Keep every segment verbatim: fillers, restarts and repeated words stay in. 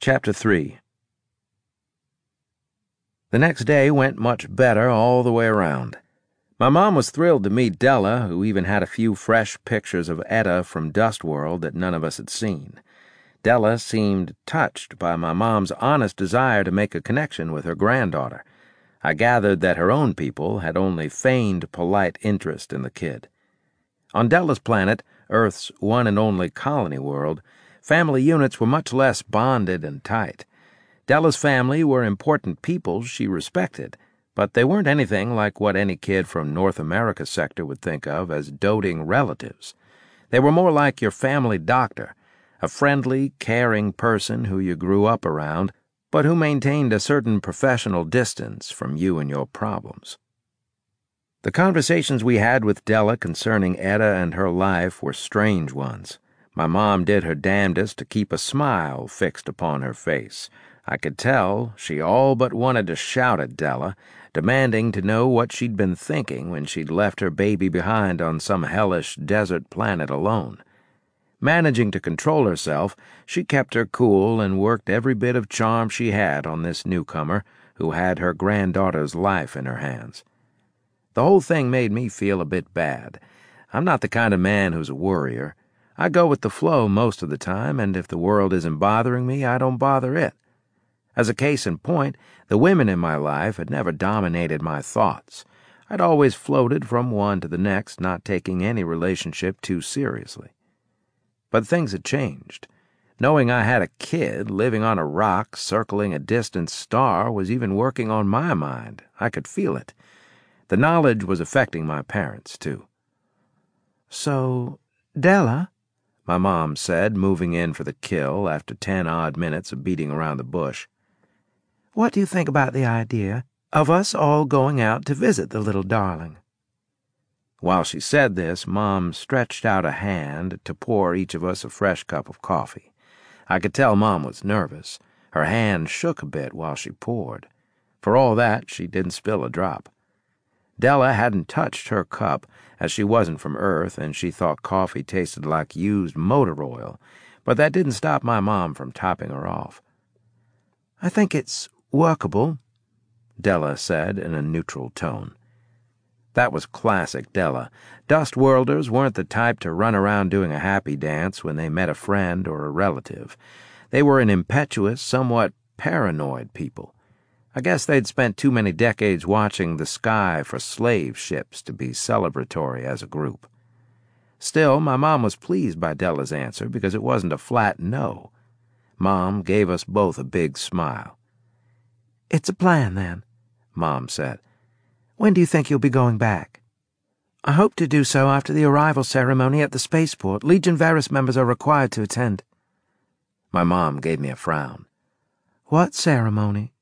Chapter three. The next day went much better all the way around. My mom was thrilled to meet Della, who even had a few fresh pictures of Etta from Dust World that none of us had seen. Della seemed touched by my mom's honest desire to make a connection with her granddaughter. I gathered that her own people had only feigned polite interest in the kid. On Della's planet, Earth's one and only colony world, family units were much less bonded and tight. Della's family were important people she respected, but they weren't anything like what any kid from North America sector would think of as doting relatives. They were more like your family doctor, a friendly, caring person who you grew up around, but who maintained a certain professional distance from you and your problems. The conversations we had with Della concerning Etta and her life were strange ones. My mom did her damnedest to keep a smile fixed upon her face. I could tell she all but wanted to shout at Della, demanding to know what she'd been thinking when she'd left her baby behind on some hellish desert planet alone. Managing to control herself, she kept her cool and worked every bit of charm she had on this newcomer who had her granddaughter's life in her hands. The whole thing made me feel a bit bad. I'm not the kind of man who's a worrier. I go with the flow most of the time, and if the world isn't bothering me, I don't bother it. As a case in point, the women in my life had never dominated my thoughts. I'd always floated from one to the next, not taking any relationship too seriously. But things had changed. Knowing I had a kid living on a rock circling a distant star was even working on my mind. I could feel it. The knowledge was affecting my parents, too. So, Della? My mom said, moving in for the kill after ten odd minutes of beating around the bush. What do you think about the idea of us all going out to visit the little darling? While she said this, Mom stretched out a hand to pour each of us a fresh cup of coffee. I could tell Mom was nervous. Her hand shook a bit while she poured. For all that, she didn't spill a drop. Della hadn't touched her cup, as she wasn't from Earth and she thought coffee tasted like used motor oil, but that didn't stop my mom from topping her off. I think it's workable, Della said in a neutral tone. That was classic Della. Dust-worlders weren't the type to run around doing a happy dance when they met a friend or a relative. They were an impetuous, somewhat paranoid people. I guess they'd spent too many decades watching the sky for slave ships to be celebratory as a group. Still, my mom was pleased by Della's answer because it wasn't a flat no. Mom gave us both a big smile. It's a plan, then, Mom said. When do you think you'll be going back? I hope to do so after the arrival ceremony at the spaceport. Legion Varus members are required to attend. My mom gave me a frown. What ceremony?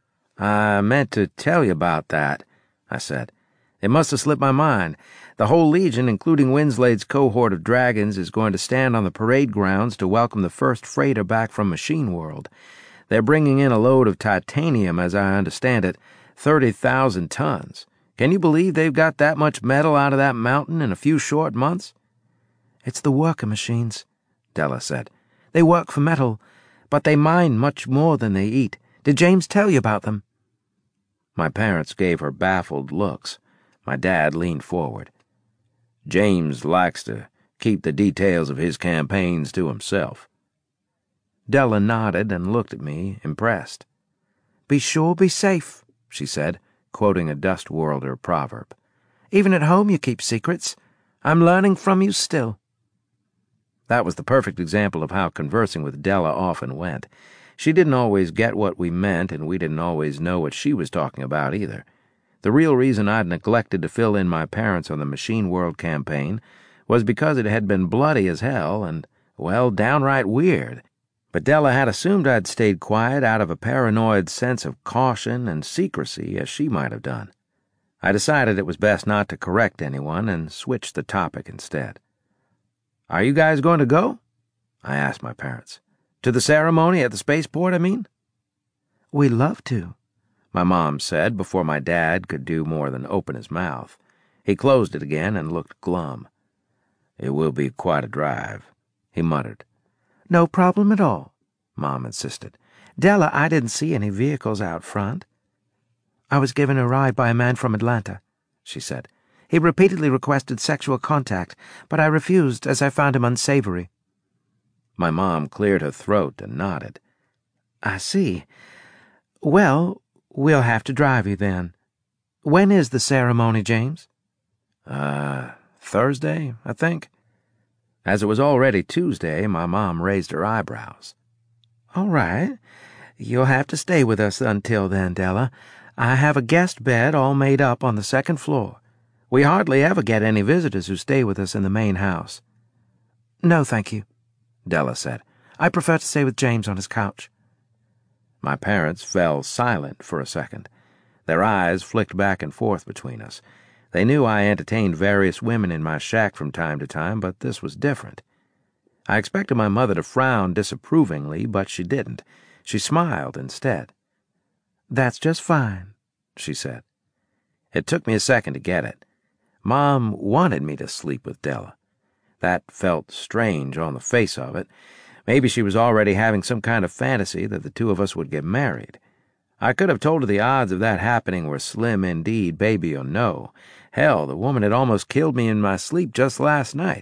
I meant to tell you about that, I said. It must have slipped my mind. The whole Legion, including Winslade's cohort of dragons, is going to stand on the parade grounds to welcome the first freighter back from Machine World. They're bringing in a load of titanium, as I understand it, thirty thousand tons. Can you believe they've got that much metal out of that mountain in a few short months? It's the worker machines, Della said. They work for metal, but they mine much more than they eat. Did James tell you about them? My parents gave her baffled looks. My dad leaned forward. James likes to keep the details of his campaigns to himself. Della nodded and looked at me, impressed. Be sure, be safe, she said, quoting a Dust-worlder proverb. Even at home you keep secrets. I'm learning from you still. That was the perfect example of how conversing with Della often went. She didn't always get what we meant, and we didn't always know what she was talking about either. The real reason I'd neglected to fill in my parents on the Machine World campaign was because it had been bloody as hell and, well, downright weird. But Della had assumed I'd stayed quiet out of a paranoid sense of caution and secrecy, as she might have done. I decided it was best not to correct anyone and switched the topic instead. Are you guys going to go? I asked my parents. To the ceremony at the spaceport, I mean? We love to, my mom said before my dad could do more than open his mouth. He closed it again and looked glum. It will be quite a drive, he muttered. No problem at all, Mom insisted. Della, I didn't see any vehicles out front. I was given a ride by a man from Atlanta, she said. He repeatedly requested sexual contact, but I refused as I found him unsavory. My mom cleared her throat and nodded. I see. Well, we'll have to drive you then. When is the ceremony, James? Uh, Thursday, I think. As it was already Tuesday, my mom raised her eyebrows. All right. You'll have to stay with us until then, Della. I have a guest bed all made up on the second floor. We hardly ever get any visitors who stay with us in the main house. No, thank you, Della said. I prefer to stay with James on his couch. My parents fell silent for a second. Their eyes flicked back and forth between us. They knew I entertained various women in my shack from time to time, but this was different. I expected my mother to frown disapprovingly, but she didn't. She smiled instead. That's just fine, she said. It took me a second to get it. Mom wanted me to sleep with Della. That felt strange on the face of it. Maybe she was already having some kind of fantasy that the two of us would get married. I could have told her the odds of that happening were slim indeed, baby or no. Hell, the woman had almost killed me in my sleep just last night.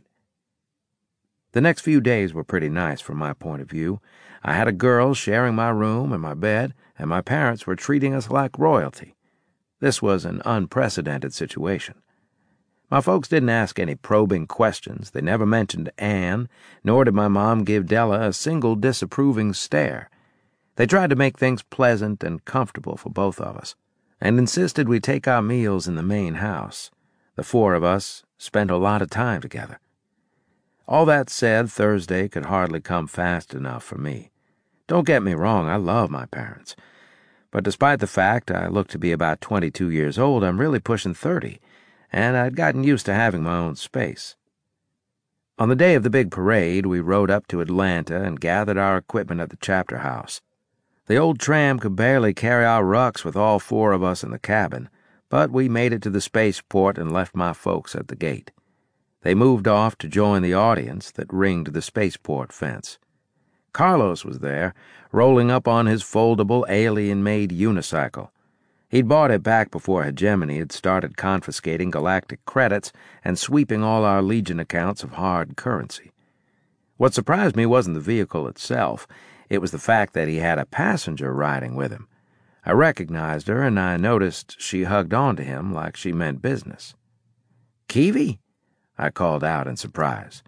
The next few days were pretty nice from my point of view. I had a girl sharing my room and my bed, and my parents were treating us like royalty. This was an unprecedented situation. My folks didn't ask any probing questions. They never mentioned Anne, nor did my mom give Della a single disapproving stare. They tried to make things pleasant and comfortable for both of us, and insisted we take our meals in the main house. The four of us spent a lot of time together. All that said, Thursday could hardly come fast enough for me. Don't get me wrong, I love my parents. But despite the fact I look to be about twenty-two years old, I'm really pushing thirty, and I'd gotten used to having my own space. On the day of the big parade, we rode up to Atlanta and gathered our equipment at the chapter house. The old tram could barely carry our rucks with all four of us in the cabin, but we made it to the spaceport and left my folks at the gate. They moved off to join the audience that ringed the spaceport fence. Carlos was there, rolling up on his foldable, alien-made unicycle. He'd bought it back before Hegemony had started confiscating galactic credits and sweeping all our Legion accounts of hard currency. What surprised me wasn't the vehicle itself. It was the fact that he had a passenger riding with him. I recognized her, and I noticed she hugged on to him like she meant business. "Keevy?" I called out in surprise.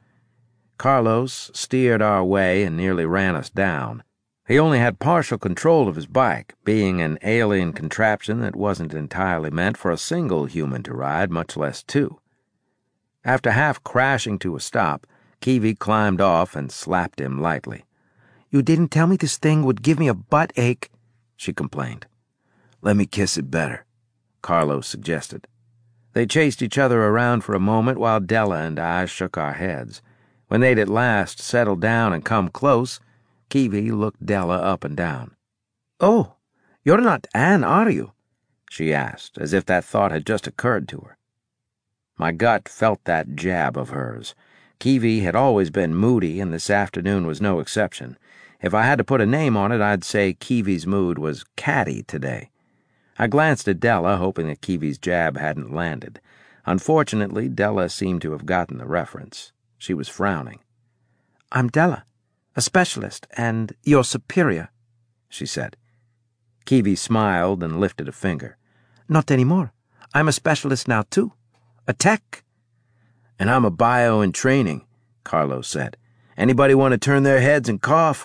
Carlos steered our way and nearly ran us down. He only had partial control of his bike, being an alien contraption that wasn't entirely meant for a single human to ride, much less two. After half crashing to a stop, Keevy climbed off and slapped him lightly. "You didn't tell me this thing would give me a butt ache," she complained. "Let me kiss it better," Carlos suggested. They chased each other around for a moment while Della and I shook our heads. When they'd at last settled down and come close, Keevy looked Della up and down. "Oh, you're not Anne, are you?" she asked, as if that thought had just occurred to her. My gut felt that jab of hers. Keevy had always been moody, and this afternoon was no exception. If I had to put a name on it, I'd say Keevy's mood was catty today. I glanced at Della, hoping that Keevy's jab hadn't landed. Unfortunately, Della seemed to have gotten the reference. She was frowning. "I'm Della, a specialist, and your superior," she said. Keevy smiled and lifted a finger. "Not anymore. I'm a specialist now, too. A tech." "And I'm a bio in training," Carlos said. "Anybody want to turn their heads and cough?"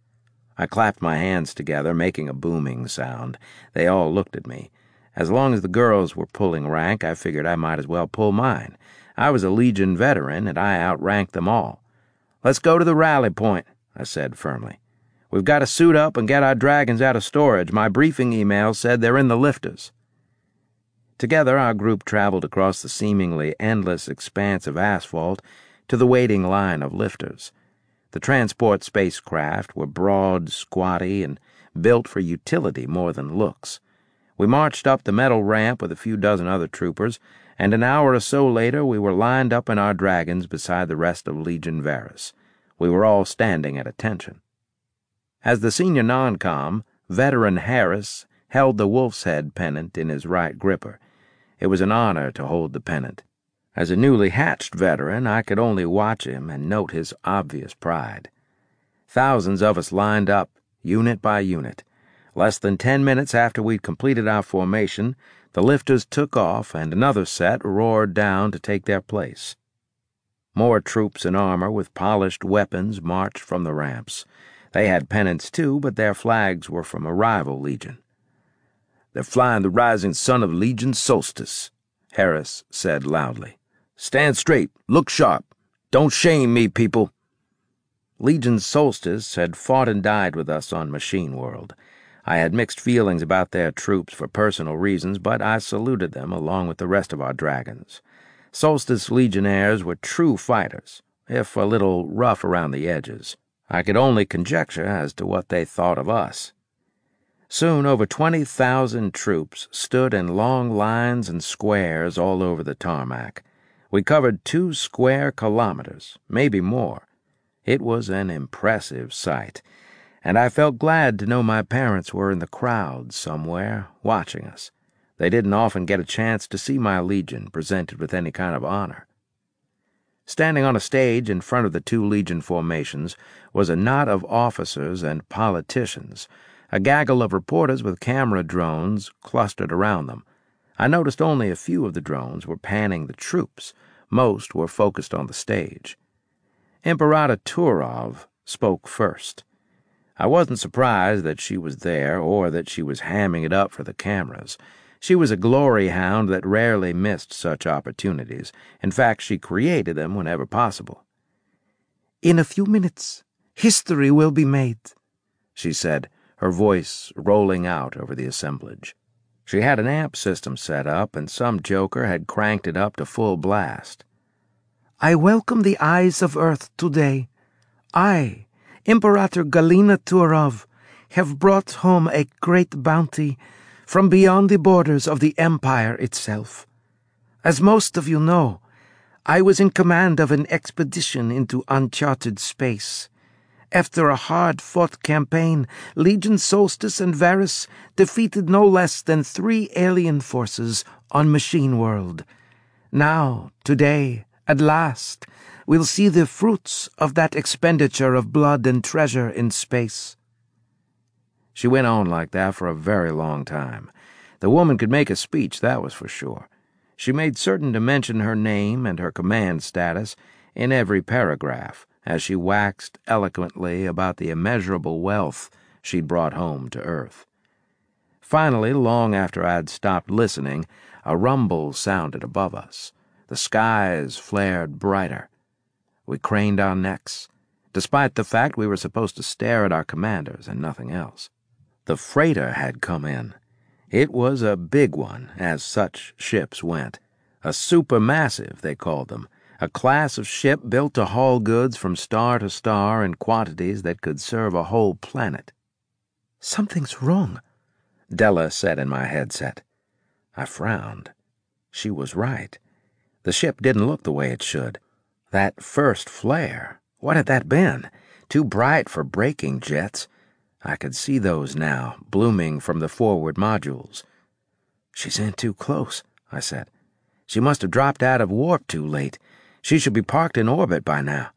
I clapped my hands together, making a booming sound. They all looked at me. As long as the girls were pulling rank, I figured I might as well pull mine. I was a Legion veteran, and I outranked them all. "Let's go to the rally point," I said firmly. "We've got to suit up and get our dragons out of storage. My briefing email said they're in the lifters." Together, our group traveled across the seemingly endless expanse of asphalt to the waiting line of lifters. The transport spacecraft were broad, squatty, and built for utility more than looks. We marched up the metal ramp with a few dozen other troopers, and an hour or so later we were lined up in our dragons beside the rest of Legion Varus. We were all standing at attention. As the senior non-com, veteran Harris held the wolf's head pennant in his right gripper. It was an honor to hold the pennant. As a newly hatched veteran, I could only watch him and note his obvious pride. Thousands of us lined up, unit by unit. Less than ten minutes after we'd completed our formation, the lifters took off and another set roared down to take their place. More troops in armor with polished weapons marched from the ramps. They had pennants too, but their flags were from a rival legion. "They're flying the rising sun of Legion Solstice," Harris said loudly. "Stand straight, look sharp. Don't shame me, people." Legion Solstice had fought and died with us on Machine World. I had mixed feelings about their troops for personal reasons, but I saluted them along with the rest of our dragons. Solstice Legionnaires were true fighters, if a little rough around the edges. I could only conjecture as to what they thought of us. Soon over twenty thousand troops stood in long lines and squares all over the tarmac. We covered two square kilometers, maybe more. It was an impressive sight, and I felt glad to know my parents were in the crowd somewhere, watching us. They didn't often get a chance to see my legion presented with any kind of honor. Standing on a stage in front of the two legion formations was a knot of officers and politicians, a gaggle of reporters with camera drones clustered around them. I noticed only a few of the drones were panning the troops. Most were focused on the stage. Imperator Turov spoke first. I wasn't surprised that she was there or that she was hamming it up for the cameras. She was a glory hound that rarely missed such opportunities. In fact, she created them whenever possible. "In a few minutes, history will be made," she said, her voice rolling out over the assemblage. She had an amp system set up, and some joker had cranked it up to full blast. "I welcome the eyes of Earth today. I, Imperator Galina Turov, have brought home a great bounty from beyond the borders of the Empire itself. As most of you know, I was in command of an expedition into uncharted space. After a hard-fought campaign, Legion Solstice and Varus defeated no less than three alien forces on Machine World. Now, today, at last, we'll see the fruits of that expenditure of blood and treasure in space." She went on like that for a very long time. The woman could make a speech, that was for sure. She made certain to mention her name and her command status in every paragraph, as she waxed eloquently about the immeasurable wealth she'd brought home to Earth. Finally, long after I'd stopped listening, a rumble sounded above us. The skies flared brighter. We craned our necks, despite the fact we were supposed to stare at our commanders and nothing else. The freighter had come in. It was a big one, as such ships went. A supermassive, they called them. A class of ship built to haul goods from star to star in quantities that could serve a whole planet. "Something's wrong," Della said in my headset. I frowned. She was right. The ship didn't look the way it should. That first flare, what had that been? Too bright for braking jets. I could see those now, blooming from the forward modules. "She's in too close," I said. "She must have dropped out of warp too late. She should be parked in orbit by now."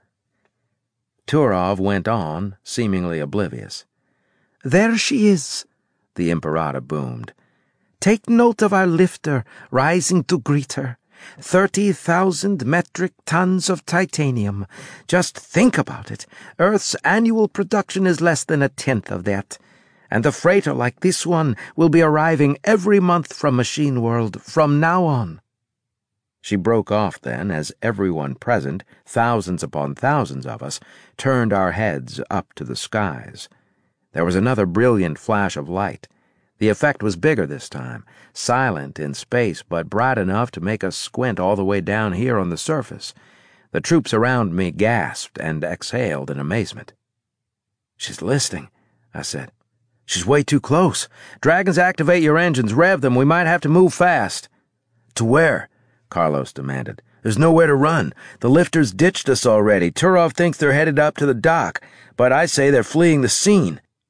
Turov went on, seemingly oblivious. "There she is," the Imperator boomed. "Take note of our lifter rising to greet her. Thirty thousand metric tons of titanium. Just think about it. Earth's annual production is less than a tenth of that. And the freighter like this one will be arriving every month from Machine World from now on." She broke off then, as everyone present, thousands upon thousands of us, turned our heads up to the skies. There was another brilliant flash of light. The effect was bigger this time, silent in space, but bright enough to make us squint all the way down here on the surface. The troops around me gasped and exhaled in amazement. "She's listing," I said. "She's way too close. Dragons, activate your engines, rev them. We might have to move fast." "To where?" Carlos demanded. "There's nowhere to run. The lifters ditched us already. Turov thinks they're headed up to the dock, but I say they're fleeing the scene."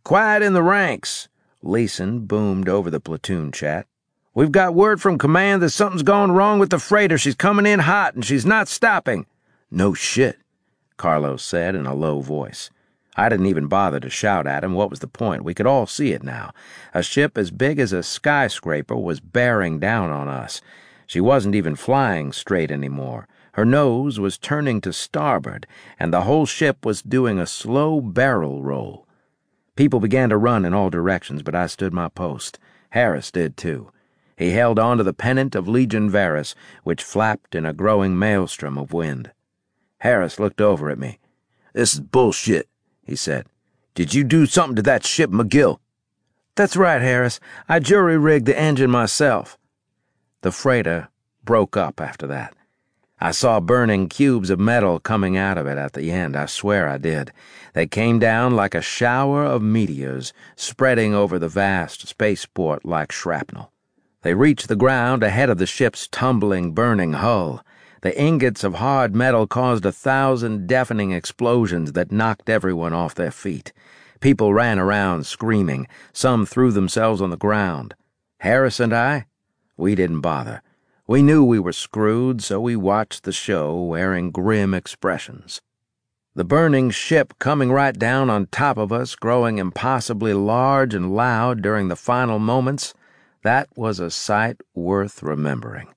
"Quiet in the ranks," Leeson boomed over the platoon chat. "We've got word from command that something's gone wrong with the freighter. She's coming in hot, and she's not stopping." "No shit," Carlos said in a low voice. I didn't even bother to shout at him. What was the point? We could all see it now. A ship as big as a skyscraper was bearing down on us. She wasn't even flying straight anymore. Her nose was turning to starboard, and the whole ship was doing a slow barrel roll. People began to run in all directions, but I stood my post. Harris did too. He held on to the pennant of Legion Varus, which flapped in a growing maelstrom of wind. Harris looked over at me. "This is bullshit," he said. "Did you do something to that ship, McGill?" "That's right, Harris. I jury-rigged the engine myself." The freighter broke up after that. I saw burning cubes of metal coming out of it at the end. I swear I did. They came down like a shower of meteors, spreading over the vast spaceport like shrapnel. They reached the ground ahead of the ship's tumbling, burning hull. The ingots of hard metal caused a thousand deafening explosions that knocked everyone off their feet. People ran around screaming. Some threw themselves on the ground. Harris and I? We didn't bother. We knew we were screwed, so we watched the show wearing grim expressions. The burning ship coming right down on top of us, growing impossibly large and loud during the final moments, that was a sight worth remembering.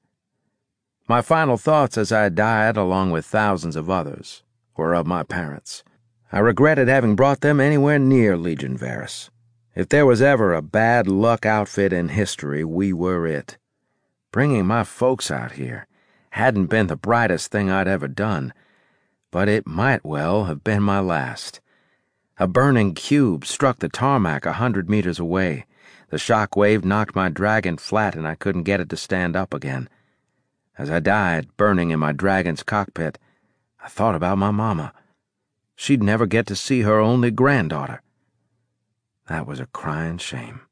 My final thoughts as I died, along with thousands of others, were of my parents. I regretted having brought them anywhere near Legion Varus. If there was ever a bad luck outfit in history, we were it. Bringing my folks out here hadn't been the brightest thing I'd ever done, but it might well have been my last. A burning cube struck the tarmac a hundred meters away. The shock wave knocked my dragon flat, and I couldn't get it to stand up again. As I died, burning in my dragon's cockpit, I thought about my mama. She'd never get to see her only granddaughter. That was a crying shame.